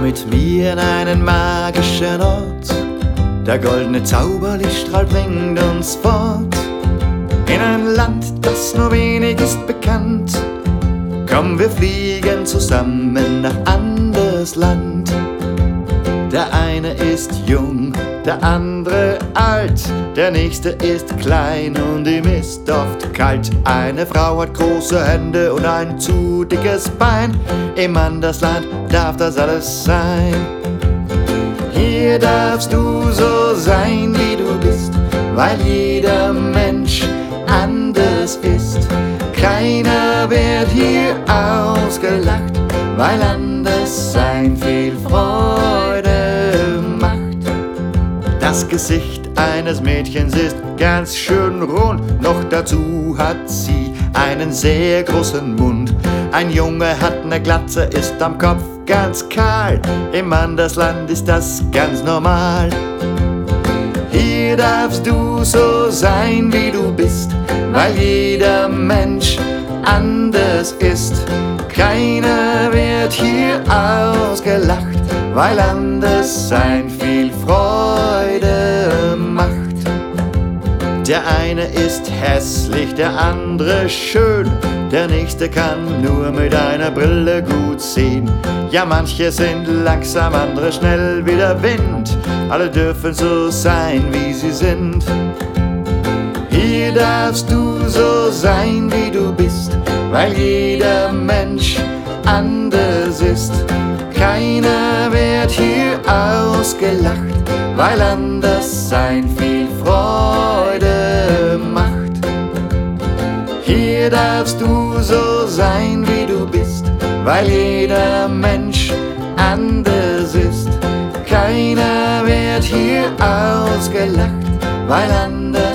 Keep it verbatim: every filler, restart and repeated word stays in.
Komm mit mir an einen magischen Ort, der goldene Zauberlichtstrahl bringt uns fort. In ein Land, das nur wenig ist bekannt. Komm, wir fliegen zusammen nach Andersland. Der eine ist jung, der andere alt, der nächste ist klein und ihm ist oft kalt. Eine Frau hat große Hände und ein zu dickes Bein. Im Andersland darf das alles sein. Hier darfst du so sein, wie du bist, weil jeder Mensch anders ist. Keiner wird hier ausgelacht, weil anders sein viel Freude macht. Das Gesicht eines Mädchens ist ganz schön rund, noch dazu hat sie einen sehr großen Mund. Ein Junge hat ne Glatze, ist am Kopf ganz kahl. Im Andersland ist das ganz normal. Hier darfst du so sein, wie du bist, weil jeder Mensch anders ist. Keiner wird hier ausgelacht, weil anders sein viel Freude macht. Der eine ist hässlich, der andere schön, der nächste kann nur mit einer Brille gut sehen. Ja, manche sind langsam, andere schnell wie der Wind. Alle dürfen so sein, wie sie sind. Hier darfst du so sein, wie du bist, weil jeder Mensch anders ist. Keiner wird hier ausgelacht, weil anders sein viel Freude macht. Hier darfst du so sein, wie du bist, weil jeder Mensch anders ist. Keiner wird hier ausgelacht, weil anders